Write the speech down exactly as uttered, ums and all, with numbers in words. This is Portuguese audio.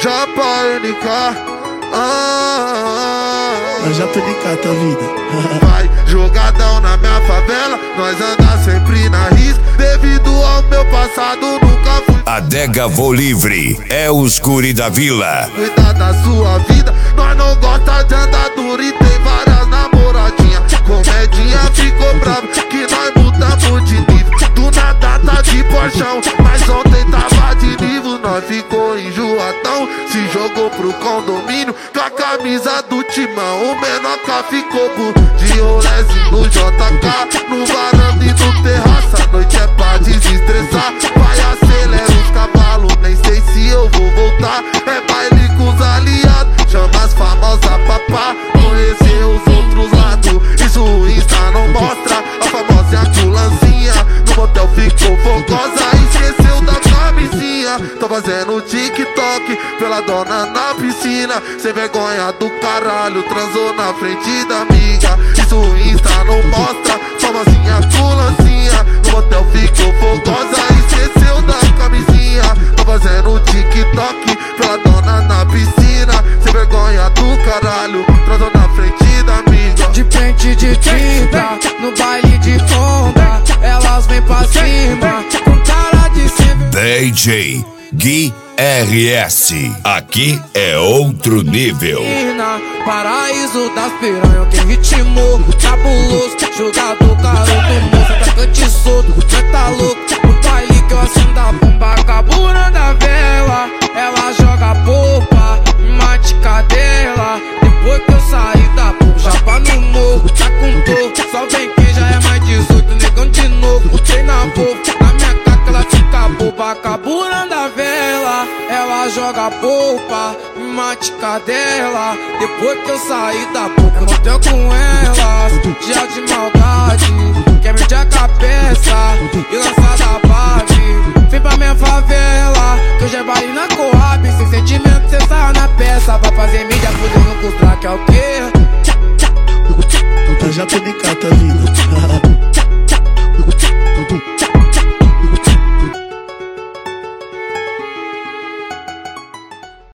Japa N K. Ah, Eu já tô ligado, tá vida. vai jogadão na minha favela, nós anda sempre na risca. Devido ao meu passado, nunca fui. Adega Vou Livre é os guri da vila. Cuidar da sua vida, nós não gosta de andadura e tem várias namoradinhas. Comedinha ficou brava que nós mudamos de nível. Do nada tá de porchão, mas ontem tava de nível. Nós ficou enjoadão, se jogou pro condomínio com a camisa do timão. O Menoca ficou por de rolezinho no J K, no varanda e no terraço. A noite é pra desestressar, vai acelera os cavalos, nem sei se eu vou voltar. É baile com os aliados, chama as famosas papá, conhecer os outros lados. Isso o Insta não mostra, a famosa aculancinha no motel ficou fogosa, esqueceu da camisinha. Tô fazendo TikTok pela dona na piscina, sem vergonha do caralho, transou na frente da amiga. Isso o Insta não mostra, famosinha aculancinha no motel ficou fogosa, esqueceu da camisinha. Tô fazendo TikTok pela dona na piscina, sem vergonha do caralho, transou na frente da amiga. De pente de tinta, no baile de onda, elas vêm pra cima, com cara de cima. D J Gui R S, aqui é outro nível. Paraíso das piranhas, quem ritmou, cabuloso, jogador, garoto, moço, atacante solto, cê tá louco, no baile que eu acendo a bomba, caburando a vela, ela joga popa, mate cadela, depois que eu saí da boca, japa no morro, tá com dor, só vem que já é mais dezoito, negão de novo, tem na boca, na minha caca ela fica boba, caburando a vela, ela joga polpa, mate cadela, depois que eu saí da boca, eu motel com ela.